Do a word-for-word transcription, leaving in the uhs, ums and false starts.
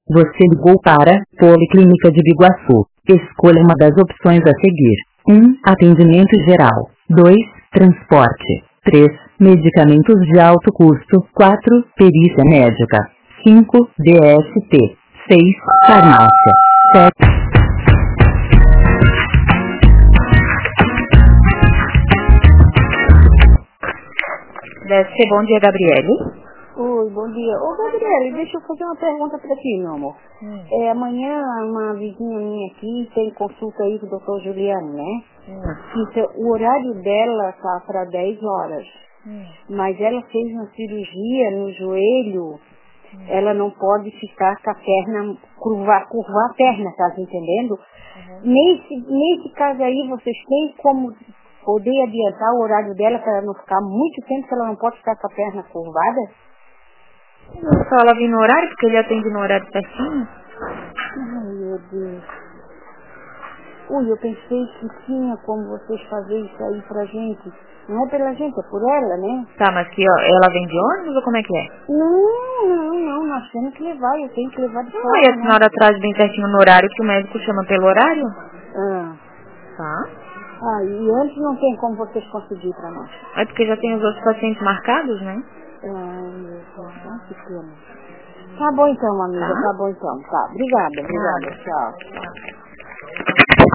Você ligou para Policlínica de Biguaçu. Escolha uma das opções a seguir. um. Atendimento geral. dois. Transporte. três. Medicamentos de alto custo. quatro. Perícia médica. cinco. D S T. seis. Farmácia. sete. Deve ser bom dia, Gabriele. Oi, bom dia. Ô, Gabriele, deixa eu fazer uma pergunta pra ti, meu amor. Hum. É, amanhã uma vizinha minha aqui tem consulta aí com o doutor Juliano, né? Hum. Então, o horário dela tá para dez horas. Hum. Mas ela fez uma cirurgia no joelho. Hum. Ela não pode ficar com a perna, curvar, curvar a perna, tá entendendo? Uhum. Nesse, nesse caso aí, vocês têm como poder adiantar o horário dela para ela não ficar muito tempo, que ela não pode ficar com a perna curvada? Só ela vir no horário, porque ele atende no horário certinho. Ai, meu Deus. Ui, eu pensei que tinha como vocês fazerem isso aí pra gente. Não é pela gente, é por ela, né? Tá, mas que ó, ela vem de ônibus ou como é que é? Não, não, não, nós temos que levar, eu tenho que levar de Não, fora, e a né? senhora traz bem certinho no horário que o médico chama pelo horário? Ah. Tá. Ah, e antes não tem como vocês conseguir pra nós. É porque já tem os outros pacientes marcados, né? Ai, meu Deus, ah, que pena. Tá bom então, amiga, Tá. tá bom então. Tá, obrigada, obrigada, Nada. tchau. Tchau.